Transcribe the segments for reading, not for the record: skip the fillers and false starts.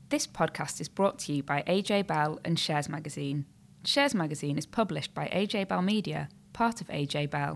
This podcast is brought to you by AJ Bell and Shares Magazine. Shares Magazine is published by AJ Bell Media, part of AJ Bell.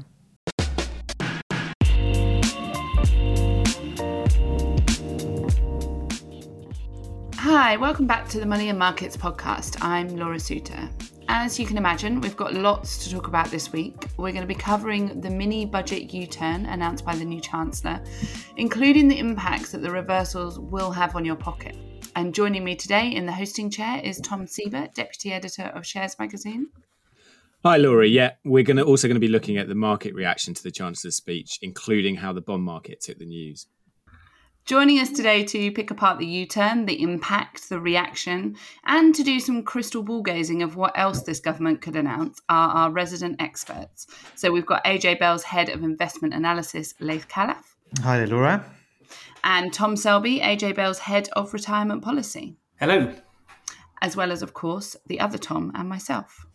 Hi, welcome back to the Money and Markets podcast. I'm Laura Suter. As you can imagine, we've got lots to talk about this week. We're going to be covering the mini budget U-turn announced by the new Chancellor, including the impacts that the reversals will have on your pocket. And joining me today in the hosting chair is Tom Siebert, Deputy Editor of Shares Magazine. Hi, Laura. Yeah, we're also going to be looking at the market reaction to the Chancellor's speech, including how the bond market took the news. Joining us today to pick apart the U-turn, the impact, the reaction, and to do some crystal ball gazing of what else this government could announce are our resident experts. So we've got AJ Bell's Head of Investment Analysis, Laith Khalaf. Hi there, Laura. And Tom Selby, AJ Bell's Head of Retirement Policy. Hello. As well as, of course, the other Tom and myself.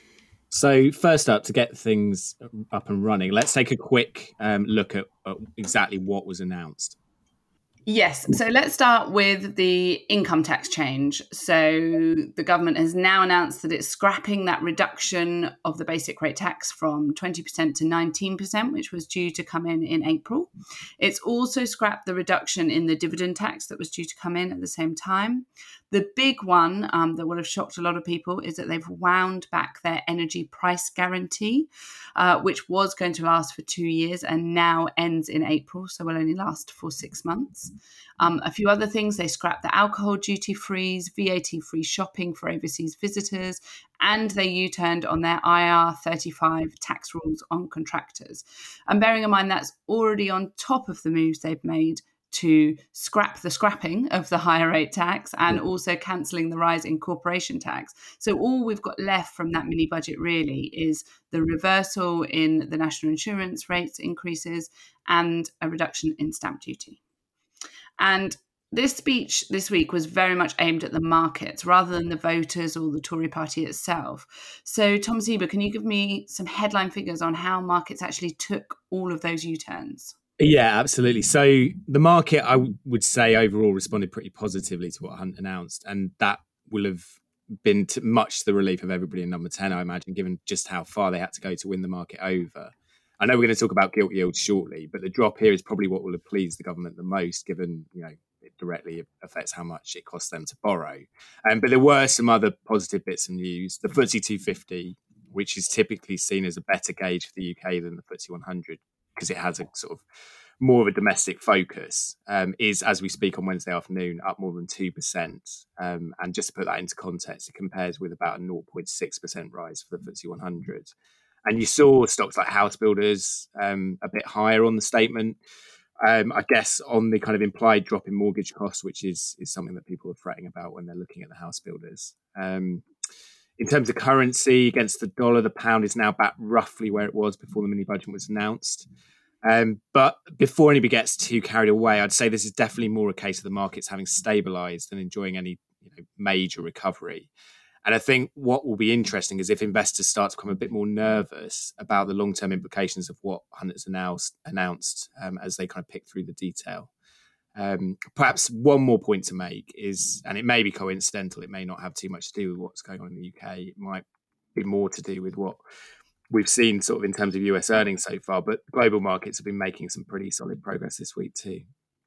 So first up, to get things up and running, let's take a quick look at exactly what was announced. Yes, so let's start with the income tax change. So the government has now announced that it's scrapping that reduction of the basic rate tax from 20% to 19%, which was due to come in April. It's also scrapped the reduction in the dividend tax that was due to come in at the same time. The big one that would have shocked a lot of people is that they've wound back their energy price guarantee, which was going to last for 2 years and now ends in April, so will only last for 6 months. A few other things, they scrapped the alcohol duty freeze, VAT-free shopping for overseas visitors, and they U-turned on their IR35 tax rules on contractors. And bearing in mind that's already on top of the moves they've made to scrap the scrapping of the higher rate tax and also cancelling the rise in corporation tax. So all we've got left from that mini budget really is the reversal in the national insurance rates increases and a reduction in stamp duty. And this speech this week was very much aimed at the markets rather than the voters or the Tory party itself. So Tom Siebert, can you give me some headline figures on how markets actually took all of those U-turns? Yeah, absolutely. So the market, I would say, overall responded pretty positively to what Hunt announced, and that will have been much to the relief of everybody in number 10, I imagine, given just how far they had to go to win the market over. I know we're going to talk about gilt yields shortly, but the drop here is probably what will have pleased the government the most, given it directly affects how much it costs them to borrow. But there were some other positive bits of news. The FTSE 250, which is typically seen as a better gauge for the UK than the FTSE 100, because it has a sort of more of a domestic focus, is, as we speak on Wednesday afternoon, up more than 2%. And just to put that into context, it compares with about a 0.6% rise for the FTSE 100. And you saw stocks like house builders a bit higher on the statement. I guess on the kind of implied drop in mortgage costs, which is something that people are fretting about when they're looking at the house builders. In terms of currency against the dollar, the pound is now back roughly where it was before the mini budget was announced. But before anybody gets too carried away, I'd say this is definitely more a case of the markets having stabilised than enjoying any major recovery. And I think what will be interesting is if investors start to become a bit more nervous about the long-term implications of what Hunt has announced as they kind of pick through the detail. Perhaps one more point to make is, and it may be coincidental, it may not have too much to do with what's going on in the UK. It might be more to do with what we've seen sort of in terms of US earnings so far, but global markets have been making some pretty solid progress this week too.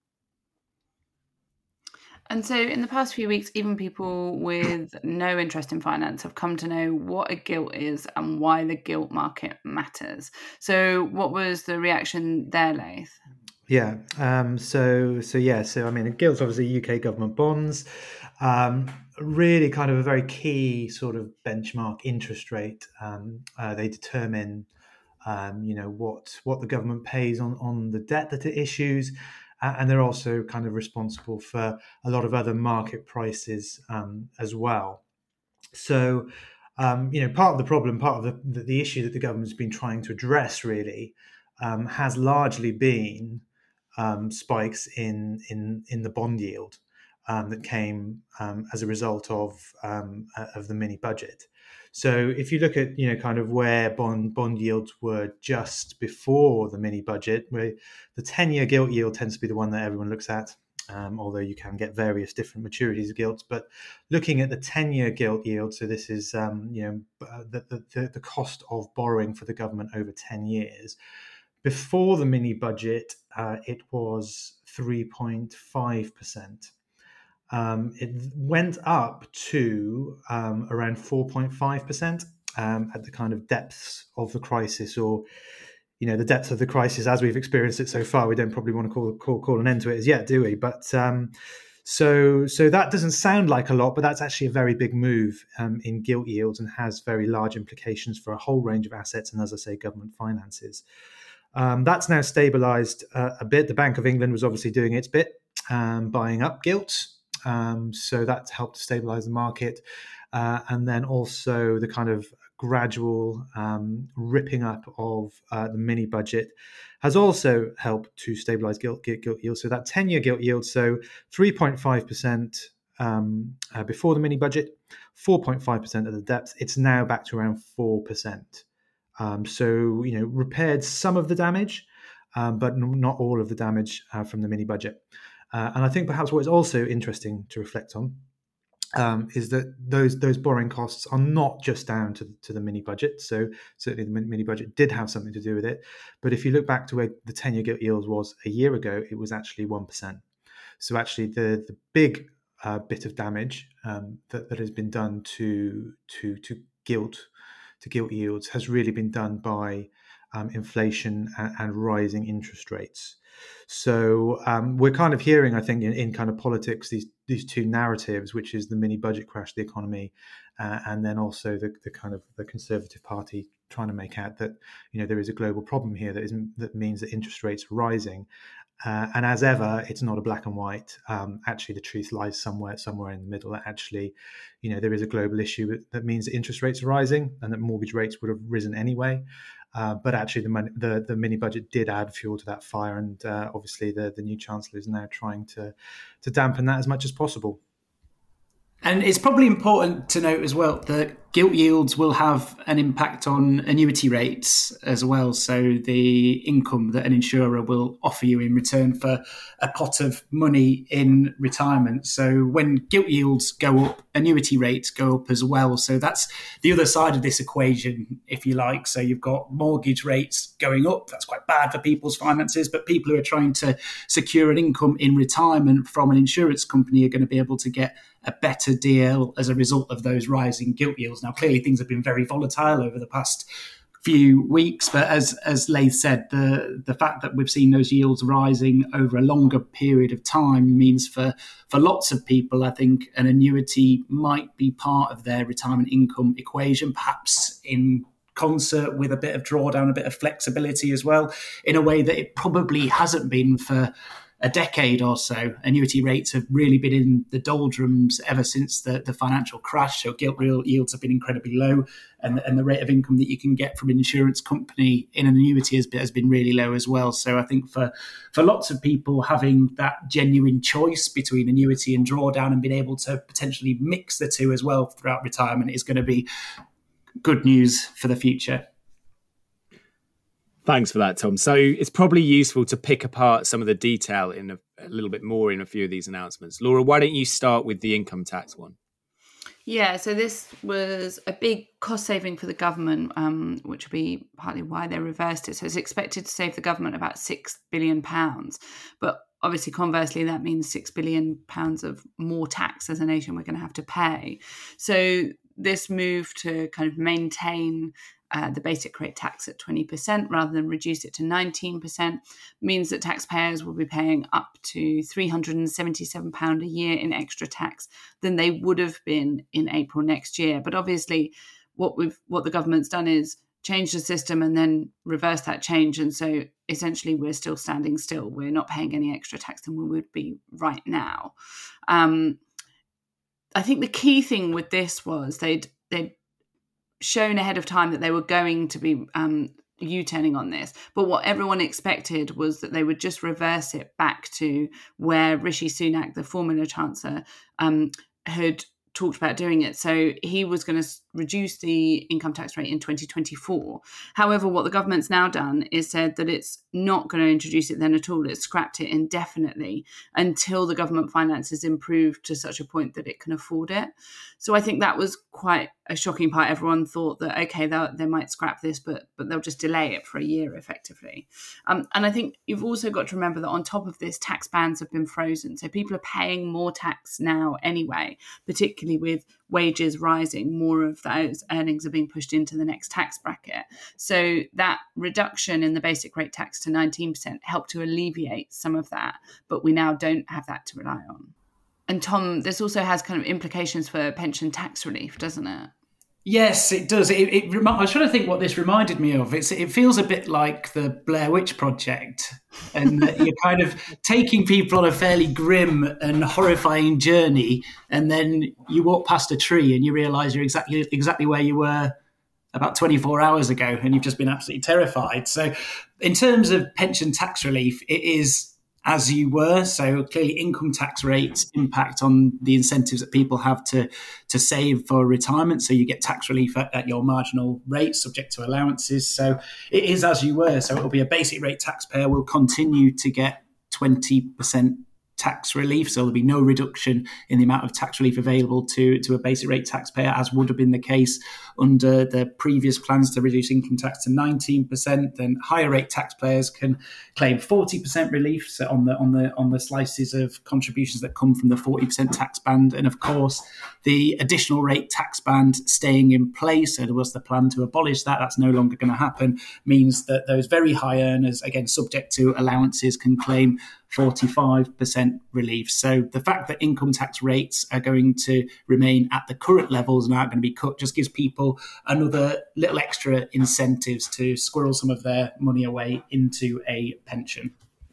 And so in the past few weeks, even people with no interest in finance have come to know what a gilt is and why the gilt market matters. So what was the reaction there, Laith? Yeah. So I mean, gilts obviously UK government bonds, really kind of a very key sort of benchmark interest rate. They determine, what the government pays on the debt that it issues. And they're also kind of responsible for a lot of other market prices as well. So, part of the problem, part of the issue that the government's been trying to address really has largely been spikes in the bond yield that came as a result of the mini budget. So if you look at kind of where bond yields were just before the mini budget, where the 10-year gilt yield tends to be the one that everyone looks at, although you can get various different maturities of gilts. But looking at the 10-year gilt yield, so this is the cost of borrowing for the government over 10 years. Before the mini budget, it was 3.5%. It went up to around 4.5% at the kind of depths of the crisis, or the depths of the crisis as we've experienced it so far. We don't probably want to call an end to it as yet, do we? But so that doesn't sound like a lot, but that's actually a very big move in gilt yields and has very large implications for a whole range of assets and, as I say, government finances. That's now stabilised a bit. The Bank of England was obviously doing its bit, buying up gilts. So that's helped to stabilise the market. And then also the kind of gradual ripping up of the mini budget has also helped to stabilise gilt yield. So that 10-year gilt yield, so 3.5% before the mini budget, 4.5% at the depth. It's now back to around 4%. So, repaired some of the damage, but not all of the damage from the mini budget. And I think perhaps what is also interesting to reflect on is that those borrowing costs are not just down to the mini budget. So certainly the mini budget did have something to do with it. But if you look back to where the 10-year gilt yield was a year ago, it was actually 1%. So actually the big bit of damage that has been done to gilt yields has really been done by inflation and rising interest rates. So we're kind of hearing, I think, in kind of politics, these two narratives, which is the mini budget crash the economy, and then also the kind of the Conservative Party trying to make out that there is a global problem here that means that interest rates are rising. And as ever, it's not a black and white. Actually, the truth lies somewhere in the middle. Actually, there is a global issue that means that interest rates are rising and that mortgage rates would have risen anyway. But actually, the mini budget did add fuel to that fire, and obviously, the new Chancellor is now trying to dampen that as much as possible. And it's probably important to note as well that gilt yields will have an impact on annuity rates as well. So the income that an insurer will offer you in return for a pot of money in retirement. So when gilt yields go up, annuity rates go up as well. So that's the other side of this equation, if you like. So you've got mortgage rates going up. That's quite bad for people's finances. But people who are trying to secure an income in retirement from an insurance company are going to be able to get a better deal as a result of those rising gilt yields. Now, clearly, things have been very volatile over the past few weeks, but as Laith said, the fact that we've seen those yields rising over a longer period of time means for lots of people, I think an annuity might be part of their retirement income equation, perhaps in concert with a bit of drawdown, a bit of flexibility as well, in a way that it probably hasn't been for a decade or so. Annuity rates have really been in the doldrums ever since the financial crash. So gilt yields have been incredibly low, and the rate of income that you can get from an insurance company in an annuity has been really low as well. So I think for lots of people, having that genuine choice between annuity and drawdown and being able to potentially mix the two as well throughout retirement is going to be good news for the future. Thanks for that, Tom. So it's probably useful to pick apart some of the detail in a little bit more in a few of these announcements. Laura, why don't you start with the income tax one? Yeah, so this was a big cost saving for the government, which will be partly why they reversed it. So it's expected to save the government about £6 billion. But obviously, conversely, that means £6 billion of more tax as a nation we're going to have to pay. So this move to kind of maintain the basic rate tax at 20% rather than reduce it to 19% means that taxpayers will be paying up to £377 a year in extra tax than they would have been in April next year. But obviously, what the government's done is change the system and then reverse that change. And so essentially, we're still standing still. We're not paying any extra tax than we would be right now. I think the key thing with this was they'd shown ahead of time that they were going to be U-turning on this. But what everyone expected was that they would just reverse it back to where Rishi Sunak, the former Chancellor, had talked about doing it. So he was going to reduce the income tax rate in 2024. However, what the government's now done is said that it's not going to introduce it then at all. It's scrapped it indefinitely until the government finances improve to such a point that it can afford it. So I think that was quite a shocking part. Everyone thought that, okay, they might scrap this, but they'll just delay it for a year effectively. And I think you've also got to remember that on top of this, tax bands have been frozen. So people are paying more tax now anyway, particularly with wages rising. More of those earnings are being pushed into the next tax bracket. So that reduction in the basic rate tax to 19% helped to alleviate some of that, but we now don't have that to rely on. And Tom, this also has kind of implications for pension tax relief, doesn't it? Yes, it does. I was trying to think what this reminded me of. It feels a bit like the Blair Witch Project, and that you're kind of taking people on a fairly grim and horrifying journey, and then you walk past a tree and you realise you're exactly where you were about 24 hours ago, and you've just been absolutely terrified. So in terms of pension tax relief, it is as you were. So clearly income tax rates impact on the incentives that people have to save for retirement. So you get tax relief at your marginal rate, subject to allowances. So it is as you were. So it'll be a basic rate taxpayer will continue to get 20% tax relief. So there'll be no reduction in the amount of tax relief available to a basic rate taxpayer, as would have been the case under the previous plans to reduce income tax to 19%. Then higher rate taxpayers can claim 40% relief, so on the slices of contributions that come from the 40% tax band. And of course, the additional rate tax band staying in place, so there was the plan to abolish that. That's no longer going to happen, means that those very high earners, again, subject to allowances, can claim 45% relief. So the fact that income tax rates are going to remain at the current levels and aren't going to be cut just gives people another little extra incentives to squirrel some of their money away into a pension.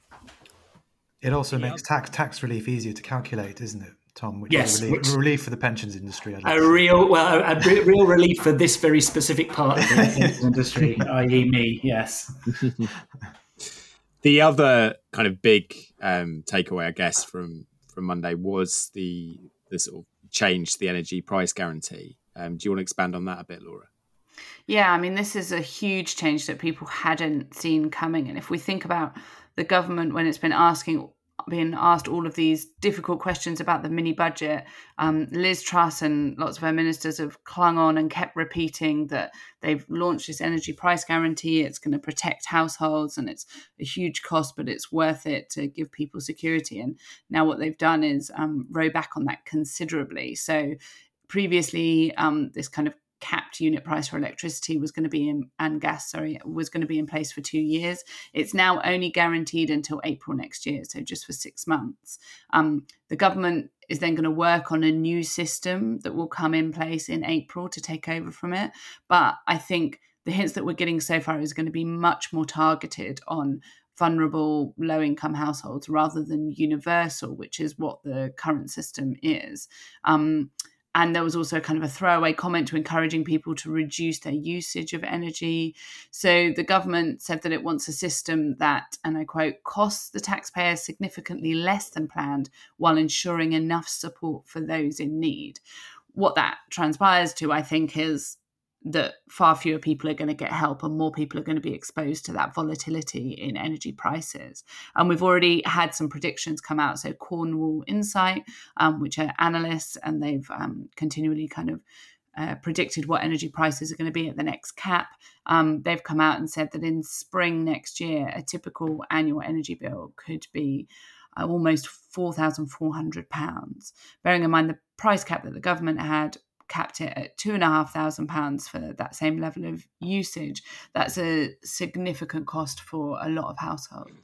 It also makes tax relief easier to calculate, isn't it, Tom? Which yes, is relief for the pensions industry. A real relief for this very specific part of the pensions industry, i.e. me, yes. The other kind of big takeaway, I guess, from Monday was the sort of change to the energy price guarantee. Do you want to expand on that a bit, Laura? Yeah, I mean, this is a huge change that people hadn't seen coming. And if we think about the government when it's been asked all of these difficult questions about the mini budget, Liz Truss and lots of her ministers have clung on and kept repeating that they've launched this energy price guarantee. It's going to protect households and it's a huge cost, but it's worth it to give people security. And now what they've done is row back on that considerably. So previously, this kind of capped unit price for electricity was going to be was going to be in place for 2 years. It's now only guaranteed until April next year, so just for 6 months. The government is then going to work on a new system that will come in place in April to take over from it. But I think the hints that we're getting so far is going to be much more targeted on vulnerable low-income households rather than universal, which is what the current system is. And there was also kind of a throwaway comment to encouraging people to reduce their usage of energy. So the government said that it wants a system that, and I quote, costs the taxpayer significantly less than planned while ensuring enough support for those in need. What that transpires to, I think, is that far fewer people are going to get help and more people are going to be exposed to that volatility in energy prices. And we've already had some predictions come out. So Cornwall Insight, which are analysts, and they've continually kind of predicted what energy prices are going to be at the next cap. They've come out and said that in spring next year, a typical annual energy bill could be almost £4,400. Bearing in mind the price cap that the government had capped it at £2,500 for that same level of usage. That's a significant cost for a lot of households.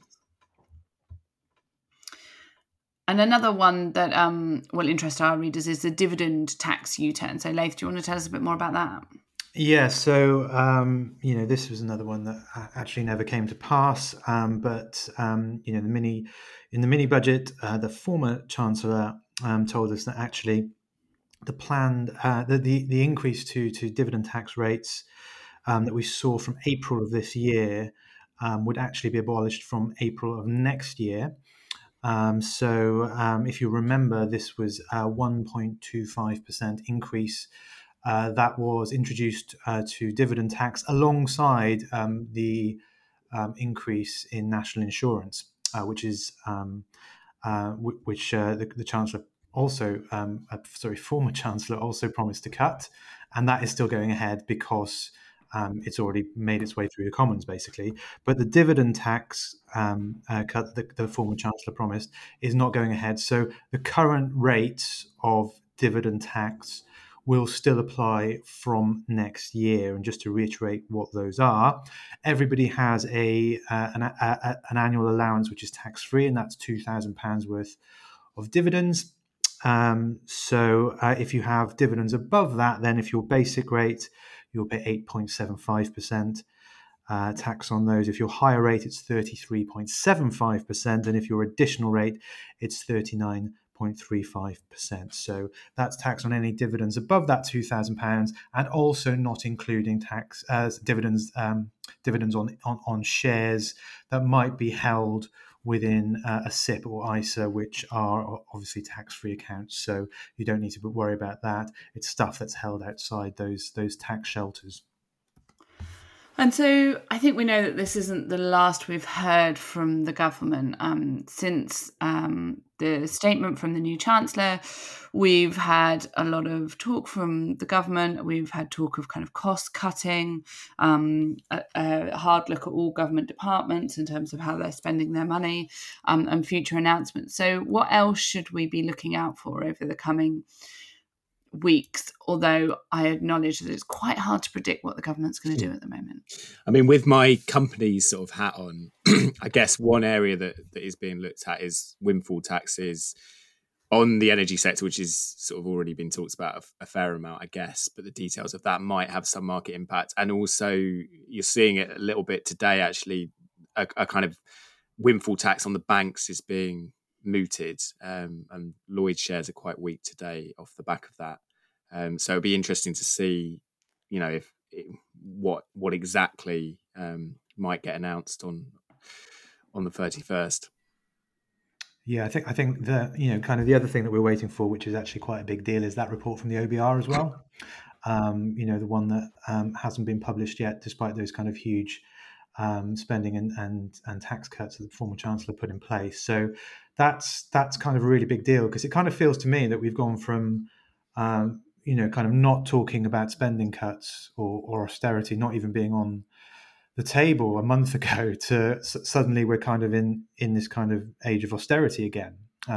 And another one that will interest our readers is the dividend tax U-turn. So Leith, do you want to tell us a bit more about that? Yeah, so this was another one that actually never came to pass. But in the mini budget, the former Chancellor told us that actually the planned the increase to dividend tax rates that we saw from April of this year would actually be abolished from April of next year. If you remember, this was a 1.25% increase that was introduced to dividend tax alongside the increase in national insurance, which is the Chancellor also, former Chancellor also promised to cut, and that is still going ahead because it's already made its way through the Commons, basically. But the dividend tax cut that the former Chancellor promised is not going ahead. So the current rates of dividend tax will still apply from next year. And just to reiterate what those are, everybody has an annual allowance which is tax-free, and that's £2,000 worth of dividends. If you have dividends above that, then if your basic rate, you'll pay 8.75% tax on those. If your higher rate, it's 33.75%, and if your additional rate, it's 39.35%. So that's tax on any dividends above that £2,000, and also not including tax as dividends on shares that might be held within a SIPP or ISA, which are obviously tax-free accounts. So you don't need to worry about that. It's stuff that's held outside those tax shelters. And so I think we know that this isn't the last we've heard from the government. Since the statement from the new Chancellor, we've had a lot of talk from the government. We've had talk of kind of cost cutting, a hard look at all government departments in terms of how they're spending their money, and future announcements. So what else should we be looking out for over the coming weeks, although I acknowledge that it's quite hard to predict what the government's going to do at the moment? I mean, with my company's sort of hat on, I guess one area that is being looked at is windfall taxes on the energy sector, which is sort of already been talked about a fair amount, I guess, but the details of that might have some market impact. And also you're seeing it a little bit today, actually, a kind of windfall tax on the banks is being mooted, and Lloyd's shares are quite weak today off the back of that. So it'd be interesting to see, what exactly might get announced on the 31st. Yeah, I think that kind of the other thing that we're waiting for, which is actually quite a big deal, is that report from the OBR as well. The one that hasn't been published yet, despite those kind of huge spending and tax cuts that the former Chancellor put in place. So that's kind of a really big deal, because it kind of feels to me that we've gone from kind of not talking about spending cuts or austerity not even being on the table a month ago to suddenly we're kind of in this kind of age of austerity again.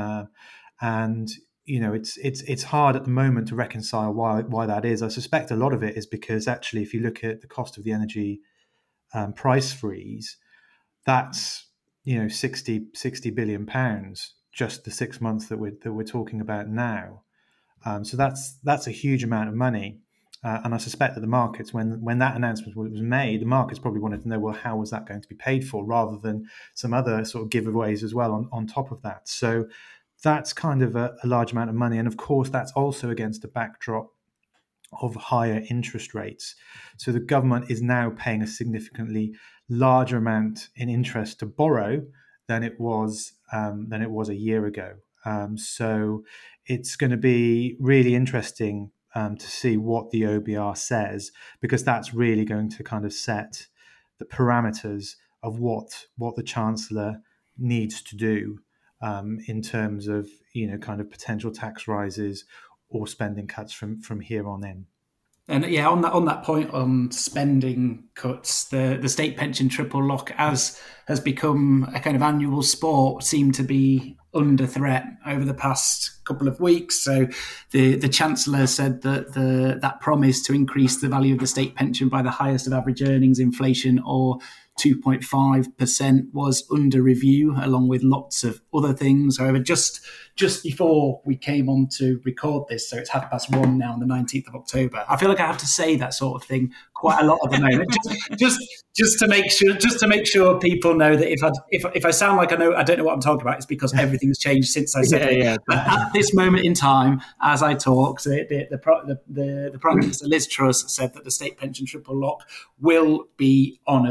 It's hard at the moment to reconcile why that is. I suspect a lot of it is because actually, if you look at the cost of the energy price freeze, that's 60 billion pounds just the 6 months that we're talking about now. So that's a huge amount of money, and I suspect that the markets, when that announcement was made, the markets probably wanted to know, well, how was that going to be paid for, rather than some other sort of giveaways as well on top of that. So that's kind of a large amount of money, and of course that's also against a backdrop of higher interest rates. So the government is now paying a significantly larger amount in interest to borrow than it was a year ago. So it's going to be really interesting to see what the OBR says, because that's really going to kind of set the parameters of what the Chancellor needs to do in terms of kind of potential tax rises or spending cuts from here on in. And yeah, on that point on spending cuts, the state pension triple lock, as has become a kind of annual sport, seemed to be under threat over the past couple of weeks. So the Chancellor said that that promise to increase the value of the state pension by the highest of average earnings inflation, or 2.5%, was under review, along with lots of other things. However, just before we came on to record this, so it's 1:30 now on the 19th of October, I feel like I have to say that sort of thing quite a lot at the moment, just to make sure people know that if I sound like I don't know what I'm talking about, it's because everything's changed since I said it. But at this moment in time, as I talk, the Prime Minister Liz Truss said that the state pension triple lock will be honoured for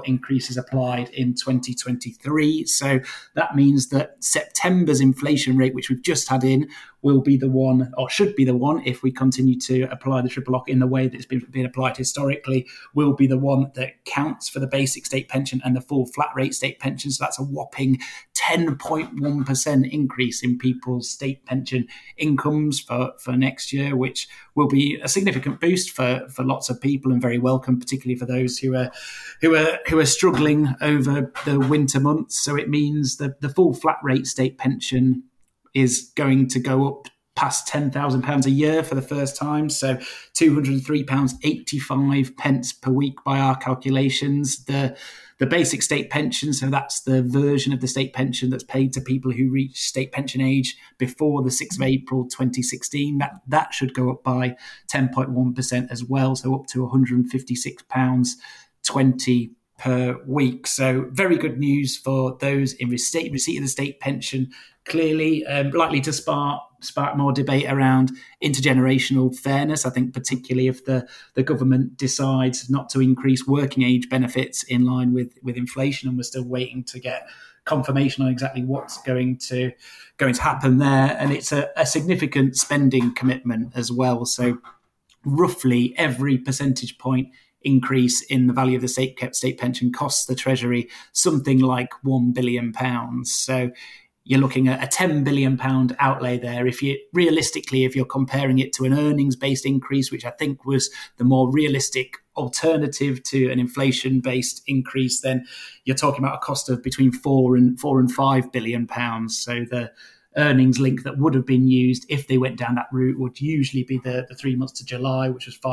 increases applied in 2023. So that means that September's inflation rate, which we've just had in, will be the one, or should be the one, if we continue to apply the triple lock in the way that it's been applied historically, will be the one that counts for the basic state pension and the full flat rate state pension. So that's a whopping 10.1% increase in people's state pension incomes for next year, which will be a significant boost for lots of people and very welcome, particularly for those who are struggling over the winter months. So it means that the full flat rate state pension is going to go up past £10,000 a year for the first time. So £203.85 per week by our calculations. The basic state pension, so that's the version of the state pension that's paid to people who reach state pension age before the 6th of April 2016, that should go up by 10.1% as well, so up to £156.20 per week. So very good news for those in receipt of the state pension. Clearly likely to spark more debate around intergenerational fairness. I think particularly if the government decides not to increase working age benefits in line with inflation, and we're still waiting to get confirmation on exactly what's going to happen there. And it's a significant spending commitment as well. So roughly every percentage point increase in the value of the state pension costs the Treasury something like £1 billion. So you're looking at a £10 billion outlay there. If you're comparing it to an earnings-based increase, which I think was the more realistic alternative to an inflation-based increase, then you're talking about a cost of between £4 and £5 billion. So the earnings link that would have been used if they went down that route would usually be the 3 months to July, which was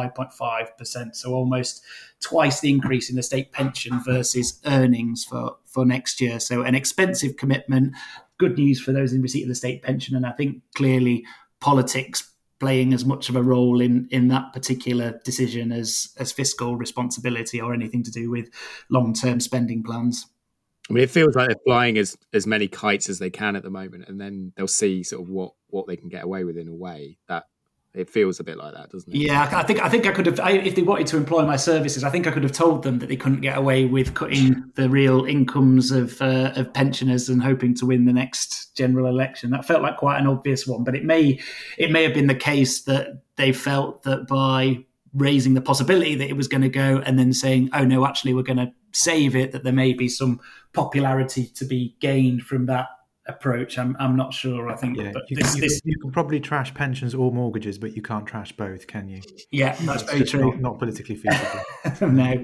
5.5%. So almost twice the increase in the state pension versus earnings for next year. So an expensive commitment. Good news for those in receipt of the state pension. And I think clearly politics playing as much of a role in that particular decision as fiscal responsibility or anything to do with long-term spending plans. I mean, it feels like they're flying as many kites as they can at the moment, and then they'll see sort of what they can get away with in a way. That it feels a bit like that, doesn't it? Yeah, I think I could have, if they wanted to employ my services, I think I could have told them that they couldn't get away with cutting the real incomes of pensioners and hoping to win the next general election. That felt like quite an obvious one, but it may have been the case that they felt that by raising the possibility that it was going to go and then saying, oh no, actually we're going to save it, that there may be some popularity to be gained from that approach. I'm not sure. I think but you can probably trash pensions or mortgages, but you can't trash both, can you? Yeah, that's very true. Not politically feasible. No.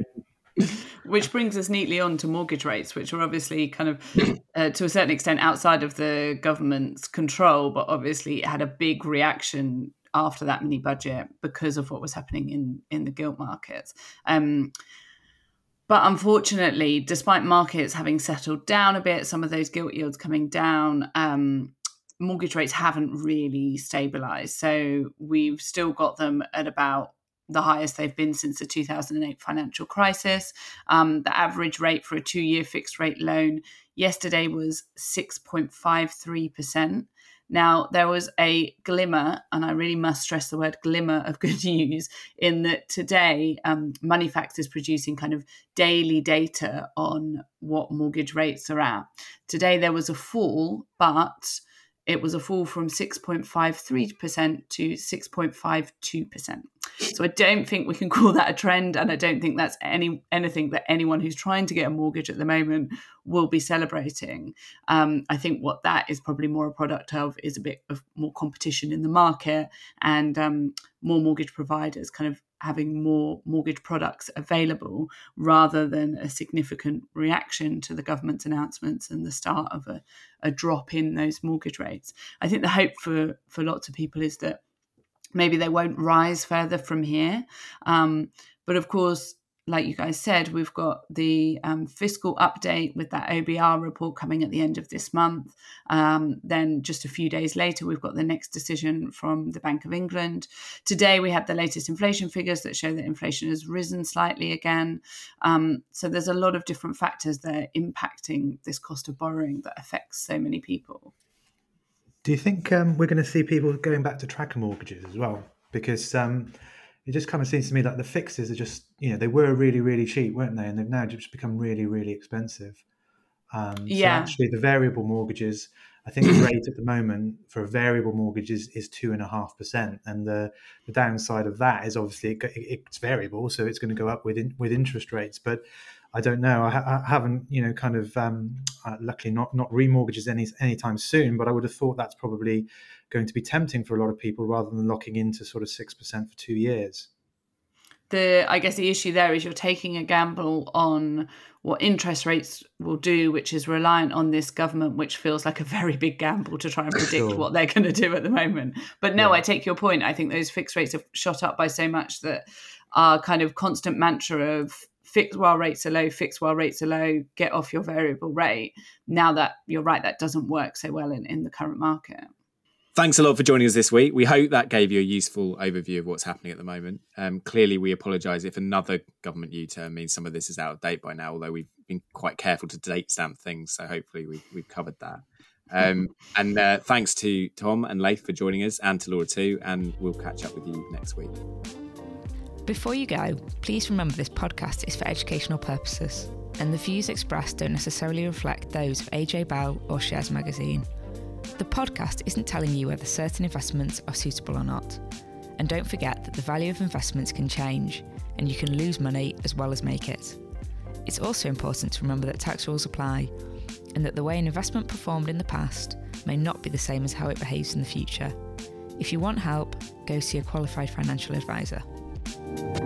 Which brings us neatly on to mortgage rates, which are obviously kind of, to a certain extent, outside of the government's control, but obviously it had a big reaction after that mini budget because of what was happening in the gilt markets. But unfortunately, despite markets having settled down a bit, some of those gilt yields coming down, mortgage rates haven't really stabilised. So we've still got them at about the highest they've been since the 2008 financial crisis. The average rate for a 2-year fixed rate loan yesterday was 6.53%. Now, there was a glimmer, and I really must stress the word glimmer of good news, in that today Moneyfacts is producing kind of daily data on what mortgage rates are at. Today there was a fall, but it was a fall from 6.53% to 6.52%. So I don't think we can call that a trend, and I don't think that's anything that anyone who's trying to get a mortgage at the moment will be celebrating. I think what that is probably more a product of is a bit of more competition in the market and more mortgage providers kind of having more mortgage products available rather than a significant reaction to the government's announcements and the start of a drop in those mortgage rates. I think the hope for lots of people is that maybe they won't rise further from here. But of course, like you guys said, we've got the fiscal update with that OBR report coming at the end of this month. Then just a few days later, we've got the next decision from the Bank of England. Today, we had the latest inflation figures that show that inflation has risen slightly again. So there's a lot of different factors that are impacting this cost of borrowing that affects so many people. Do you think we're going to see people going back to tracker mortgages as well? Because it just kind of seems to me like the fixes are just, they were really, really cheap, weren't they? And they've now just become really, really expensive. So actually the variable mortgages, I think the rate at the moment for a variable mortgage is 2.5%. And the downside of that is obviously it's variable, so it's going to go up with interest rates. But I don't know. I haven't, luckily not remortgages anytime soon. But I would have thought that's probably going to be tempting for a lot of people rather than locking into sort of 6% for 2 years. I guess the issue there is you're taking a gamble on what interest rates will do, which is reliant on this government, which feels like a very big gamble to try and predict what they're going to do at the moment. But no, I take your point. I think those fixed rates have shot up by so much that our kind of constant mantra of fix while rates are low, fix while rates are low, get off your variable rate. Now that you're right, that doesn't work so well in the current market. Thanks a lot for joining us this week. We hope that gave you a useful overview of what's happening at the moment. Clearly, we apologise if another government U-turn means some of this is out of date by now, although we've been quite careful to date stamp things. So hopefully we've covered that. And thanks to Tom and Leif for joining us, and to Laura too. And we'll catch up with you next week. Before you go, please remember this podcast is for educational purposes, and the views expressed don't necessarily reflect those of AJ Bell or Shares Magazine. The podcast isn't telling you whether certain investments are suitable or not. And don't forget that the value of investments can change, and you can lose money as well as make it. It's also important to remember that tax rules apply, and that the way an investment performed in the past may not be the same as how it behaves in the future. If you want help, go see a qualified financial advisor.